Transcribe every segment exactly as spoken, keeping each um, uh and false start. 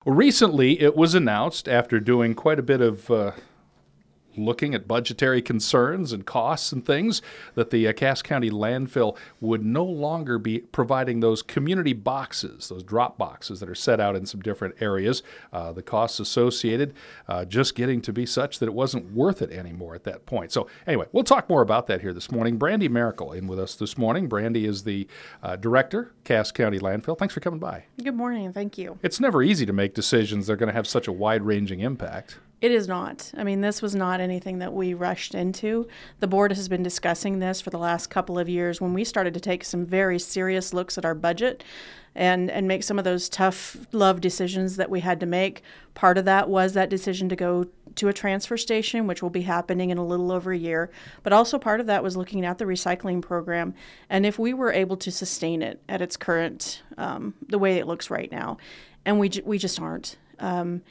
Well, recently it was announced, after doing quite a bit of uh, looking at budgetary concerns and costs and things, that the uh, Cass County landfill would no longer be providing those community boxes, those drop boxes that are set out in some different areas. Uh, the costs associated uh, just getting to be such that it wasn't worth it anymore at that point. So anyway, we'll talk more about that here this morning. Brandy Miracle in with us this morning. Brandy is the uh, director, Cass County Landfill. Thanks for coming by. Good morning. Thank you. It's never easy to make decisions that are going to have such a wide-ranging impact. It is not. I mean, this was not anything that we rushed into. The board has been discussing this for the last couple of years when we started to take some very serious looks at our budget and, and make some of those tough love decisions that we had to make. Part of that was that decision to go to a transfer station, which will be happening in a little over a year. But also part of that was looking at the recycling program and if we were able to sustain it at its current, um, the way it looks right now. And we, we just aren't. Um,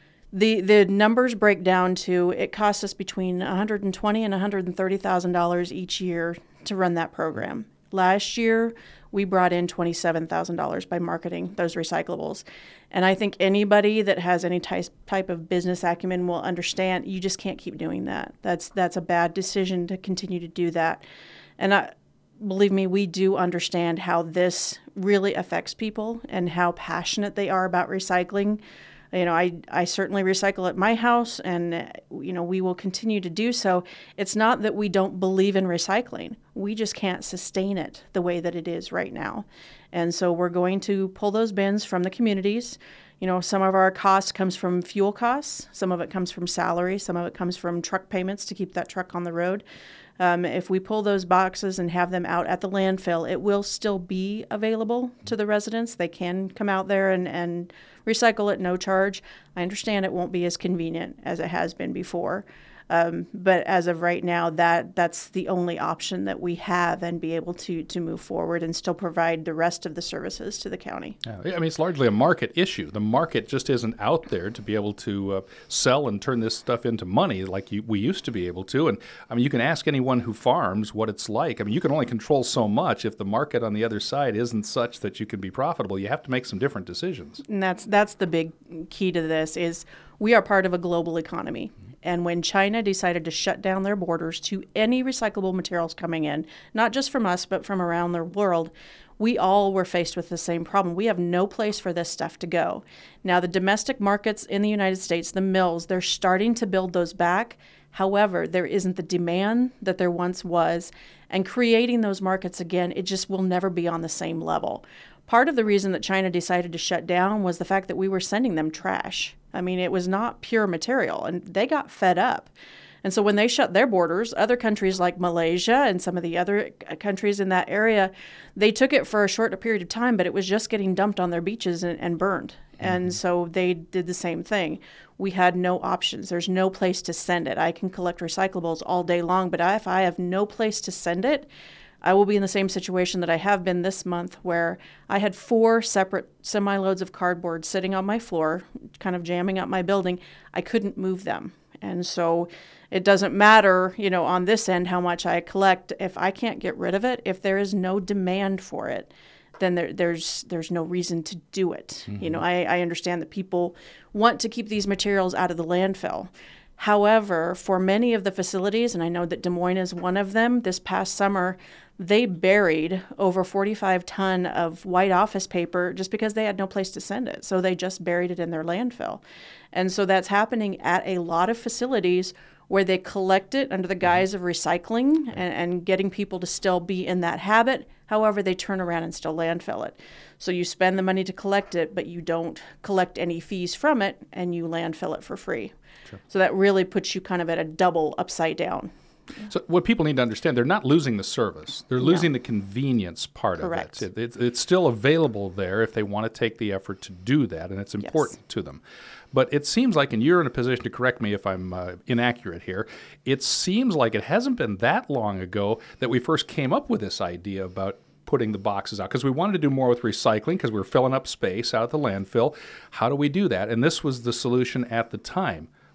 The the numbers break down to it costs us between one hundred twenty thousand dollars and one hundred thirty thousand dollars each year to run that program. Last year, we brought in twenty-seven thousand dollars by marketing those recyclables. And I think anybody that has any type type of business acumen will understand you just can't keep doing that. That's that's a bad decision to continue to do that. And I, believe me, we do understand how this really affects people and how passionate they are about recycling. You know, I, I certainly recycle at my house, and, you know, we will continue to do so. It's not that we don't believe in recycling. We just can't sustain it the way that it is right now. And so we're going to pull those bins from the communities. You know, some of our costs comes from fuel costs. Some of it comes from salary. Some of it comes from truck payments to keep that truck on the road. Um, if we pull those boxes and have them out at the landfill, it will still be available to the residents. They can come out there and, and recycle at no charge. I understand it won't be as convenient as it has been before. Um, but as of right now, that that's the only option that we have and be able to to move forward and still provide the rest of the services to the county. Yeah, I mean, it's largely a market issue. The market just isn't out there to be able to uh, sell and turn this stuff into money like you, we used to be able to. And I mean, you can ask anyone who farms what it's like. I mean, you can only control so much. If the market on the other side isn't such that you can be profitable, you have to make some different decisions. And that's that's the big key to this is we are part of a global economy. And when China decided to shut down their borders to any recyclable materials coming in, not just from us, but from around the world, we all were faced with the same problem. We have no place for this stuff to go. Now, the domestic markets in the United States, the mills, they're starting to build those back. However, there isn't the demand that there once was. And creating those markets again, it just will never be on the same level. Part of the reason that China decided to shut down was the fact that we were sending them trash. I mean, it was not pure material, and they got fed up. And so when they shut their borders, other countries like Malaysia and some of the other countries in that area, they took it for a short period of time, but it was just getting dumped on their beaches and, and burned. Mm-hmm. And so they did the same thing. We had no options. There's no place to send it. I can collect recyclables all day long, but if I have no place to send it, I will be in the same situation that I have been this month, where I had four separate semi-loads of cardboard sitting on my floor, kind of jamming up my building. I couldn't move them. And so it doesn't matter, you know, on this end how much I collect. If I can't get rid of it, if there is no demand for it, then there, there's there's no reason to do it. Mm-hmm. You know, I, I understand that people want to keep these materials out of the landfill. However, for many of the facilities, and I know that Des Moines is one of them, this past summer, they buried over forty-five ton of white office paper just because they had no place to send it. So they just buried it in their landfill. And so that's happening at a lot of facilities where they collect it under the guise of recycling and, and getting people to still be in that habit. However, they turn around and still landfill it. So you spend the money to collect it, but you don't collect any fees from it, and you landfill it for free. Sure. So that really puts you kind of at a double upside down. So what people need to understand, they're not losing the service. They're losing no. the convenience part Correct. of it. It, it. It's still available there if they want to take the effort to do that, and it's important yes. to them. But it seems like, and you're in a position to correct me if I'm uh, inaccurate here, it seems like it hasn't been that long ago that we first came up with this idea about putting the boxes out, because we wanted to do more with recycling because we were filling up space out at the landfill. How do we do that? And this was the solution at the time.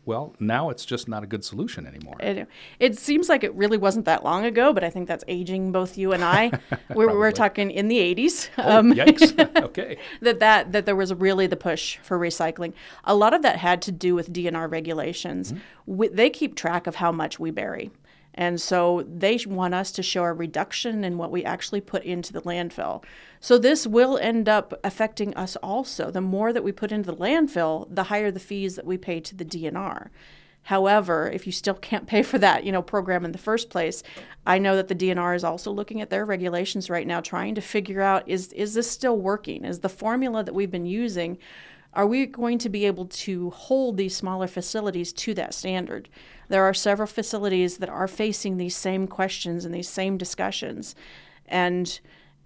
well, now it's just not a good solution anymore. It, it seems like it really wasn't that long ago, but I think that's aging both you and I. we're, we're talking in the eighties. Oh, um, yikes. Okay. that, that that there was really the push for recycling. A lot of that had to do with D N R regulations. Mm-hmm. We, they keep track of how much we bury. And so they want us to show a reduction in what we actually put into the landfill. So this will end up affecting us also. The more that we put into the landfill, the higher the fees that we pay to the D N R. However, if you still can't pay for that, you know, program in the first place, I know that the D N R is also looking at their regulations right now, trying to figure out, is is this still working? Is the formula that we've been using, are we going to be able to hold these smaller facilities to that standard? There are several facilities that are facing these same questions and these same discussions. And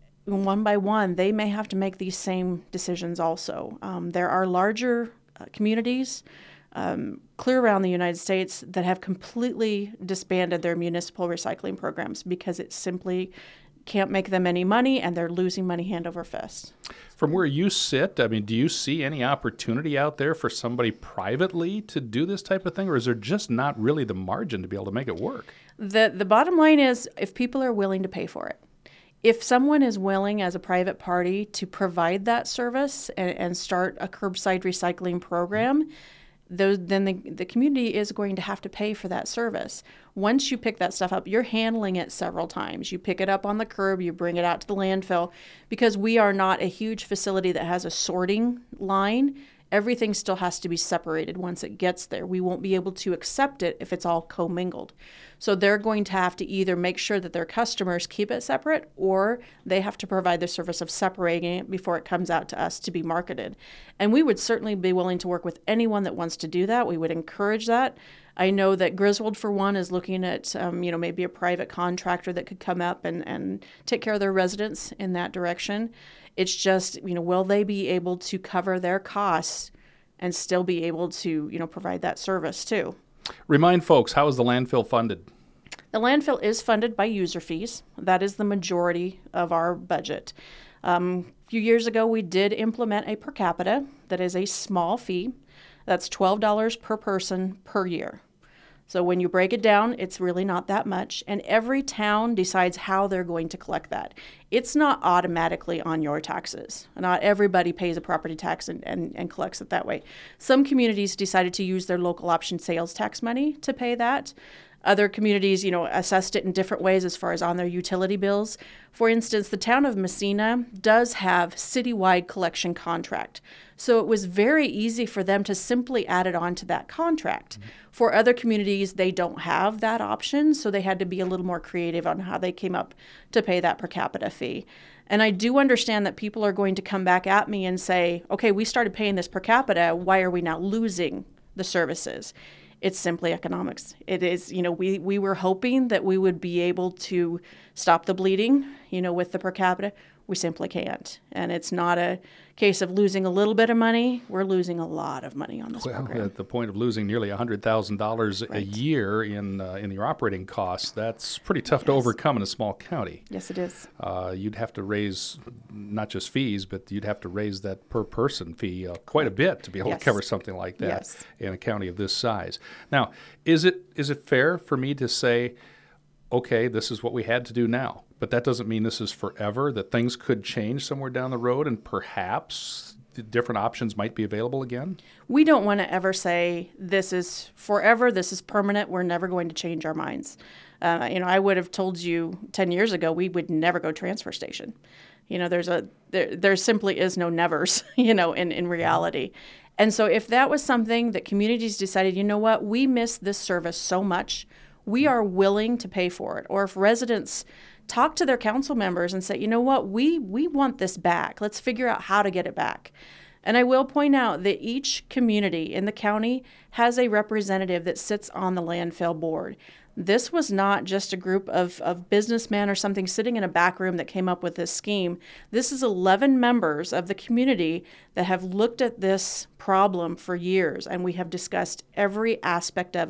one by one, they may have to make these same decisions also. Um, there are larger uh, communities um, clear around the United States that have completely disbanded their municipal recycling programs because it simply can't make them any money, and they're losing money hand over fist. From where you sit, I mean, do you see any opportunity out there for somebody privately to do this type of thing, or is there just not really the margin to be able to make it work? The the bottom line is, if people are willing to pay for it, if someone is willing as a private party to provide that service and, and start a curbside recycling program, those, then the, the community is going to have to pay for that service. Once you pick that stuff up, you're handling it several times. You pick it up on the curb, you bring it out to the landfill. Because we are not a huge facility that has a sorting line, everything still has to be separated once it gets there. We won't be able to accept it if it's all commingled. So they're going to have to either make sure that their customers keep it separate, or they have to provide the service of separating it before it comes out to us to be marketed. And we would certainly be willing to work with anyone that wants to do that. We would encourage that. I know that Griswold, for one, is looking at, um, you know, maybe a private contractor that could come up and, and take care of their residents in that direction. It's just, you know, will they be able to cover their costs and still be able to, you know, provide that service too? Remind folks, how is the landfill funded? The landfill is funded by user fees. That is the majority of our budget. Um, a few years ago, we did implement a per capita that is a small fee. That's twelve dollars per person per year. So when you break it down, it's really not that much. And every town decides how they're going to collect that. It's not automatically on your taxes. Not everybody pays a property tax and, and, and collects it that way. Some communities decided to use their local option sales tax money to pay that. Other communities, you know, assessed it in different ways as far as on their utility bills. For instance, the town of Messina does have citywide collection contract. So it was very easy for them to simply add it on to that contract. Mm-hmm. For other communities, they don't have that option, so they had to be a little more creative on how they came up to pay that per capita fee. And I do understand that people are going to come back at me and say, okay, we started paying this per capita, why are we now losing the services? It's simply economics. It is, you know, we, we were hoping that we would be able to stop the bleeding, you know, with the per capita. We simply can't. And it's not a case of losing a little bit of money. We're losing a lot of money on this well, program. At the point of losing nearly one hundred thousand dollars right. a year in uh, in your operating costs, that's pretty tough yes. to overcome in a small county. Yes, it is. Uh, you'd have to raise not just fees, but you'd have to raise that per person fee uh, quite a bit to be able yes. to cover something like that yes. in a county of this size. Now, is it is it fair for me to say, okay, this is what we had to do now, but that doesn't mean this is forever, that things could change somewhere down the road and perhaps the different options might be available again? We don't want to ever say this is forever, this is permanent, we're never going to change our minds. Uh, you know, I would have told you ten years ago we would never go transfer station. You know, there's a there, there simply is no nevers, you know, in, in reality. And so if that was something that communities decided, you know what, we miss this service so much, we are willing to pay for it. Or if residents talk to their council members and say, you know what, we we want this back. Let's figure out how to get it back. And I will point out that each community in the county has a representative that sits on the landfill board. This was not just a group of, of businessmen or something sitting in a back room that came up with this scheme. This is eleven members of the community that have looked at this problem for years, and we have discussed every aspect of it.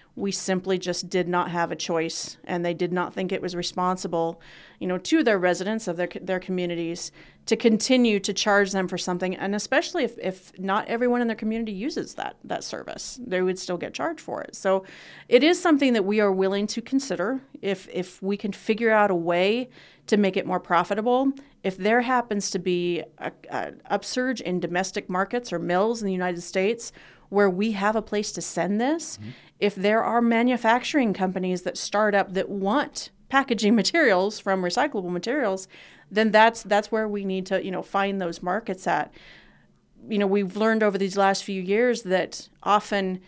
we simply just did not have a choice, and they did not think it was responsible, you know, to their residents of their their communities to continue to charge them for something, and especially if, if not everyone in their community uses that that service, they would still get charged for it. So it is something that we are willing to consider if if we can figure out a way to make it more profitable. If there happens to be a, a upsurge in domestic markets or mills in the United States where we have a place to send this, mm-hmm. if there are manufacturing companies that start up that want packaging materials from recyclable materials, then that's that's where we need to, you know, find those markets at. You know, we've learned over these last few years that often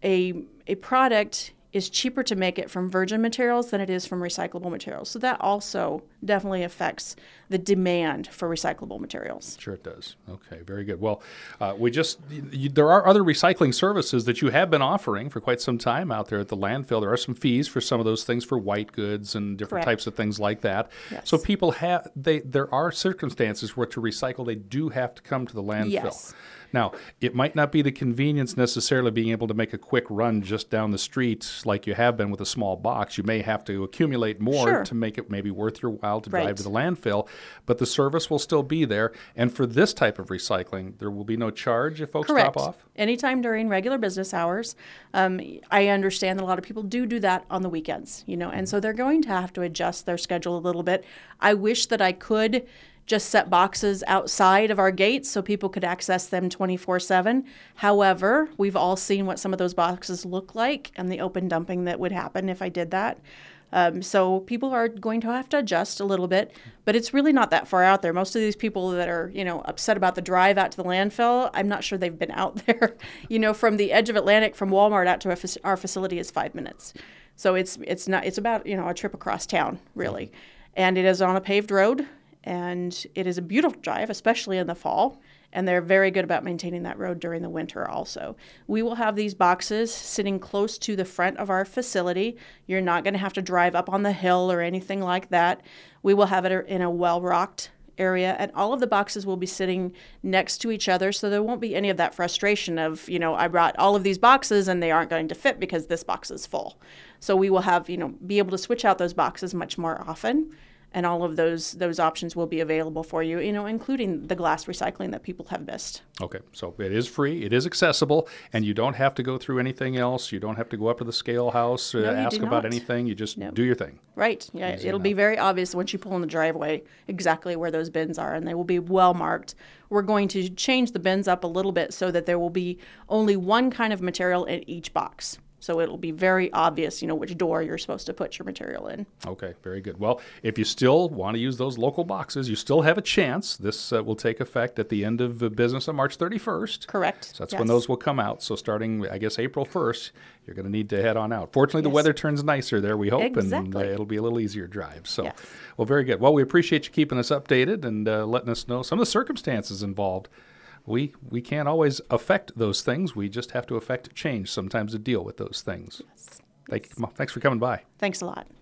a a product is cheaper to make it from virgin materials than it is from recyclable materials. So that also definitely affects the demand for recyclable materials. Sure it does. Okay, very good. Well, uh, we just, you, there are other recycling services that you have been offering for quite some time out there at the landfill. There are some fees for some of those things for white goods and different Correct. types of things like that. Yes. So people have, they there are circumstances where to recycle, they do have to come to the landfill. Yes. Now, it might not be the convenience necessarily being able to make a quick run just down the street like you have been with a small box. You may have to accumulate more Sure. to make it maybe worth your while to Right. drive to the landfill, but the service will still be there. And for this type of recycling, there will be no charge if folks Correct. drop off? Anytime during regular business hours. Um, I understand that a lot of people do do that on the weekends, you know, and so they're going to have to adjust their schedule a little bit. I wish that I could just set boxes outside of our gates so people could access them twenty-four seven. However, we've all seen what some of those boxes look like and the open dumping that would happen if I did that. Um, so people are going to have to adjust a little bit, but it's really not that far out there. Most of these people that are, you know, upset about the drive out to the landfill, I'm not sure they've been out there. You know, from the edge of Atlantic, from Walmart out to our, fac- our facility is five minutes. So it's it's not it's about, you know, a trip across town, really. And it is on a paved road, and it is a beautiful drive, especially in the fall. And they're very good about maintaining that road during the winter also. We will have these boxes sitting close to the front of our facility. You're not going to have to drive up on the hill or anything like that. We will have it in a well-rocked area, and all of the boxes will be sitting next to each other, so there won't be any of that frustration of, you know, I brought all of these boxes and they aren't going to fit because this box is full. So we will have, you know, be able to switch out those boxes much more often. And all of those those options will be available for you, you know, including the glass recycling that people have missed. Okay, so it is free, it is accessible, and you don't have to go through anything else. You don't have to go up to the scale house, uh, No, you ask do about not. anything. You just No. do your thing. Right. Yeah, Easy it'll be enough. very obvious once you pull in the driveway exactly where those bins are, and they will be well marked. We're going to change the bins up a little bit so that there will be only one kind of material in each box. So it'll be very obvious, you know, which door you're supposed to put your material in. Okay, very good. Well, if you still want to use those local boxes, you still have a chance. This uh, will take effect at the end of the business on March thirty-first. Correct. So that's Yes. when those will come out. So starting, I guess, April first, you're going to need to head on out. Fortunately, the Yes. weather turns nicer there, we hope, and uh, Exactly. it'll be a little easier drive. So, Yes. well, very good. Well, we appreciate you keeping us updated and uh, letting us know some of the circumstances involved. We we can't always affect those things. We just have to affect change sometimes to deal with those things. Yes. Thank you. Thanks for coming by. Thanks a lot.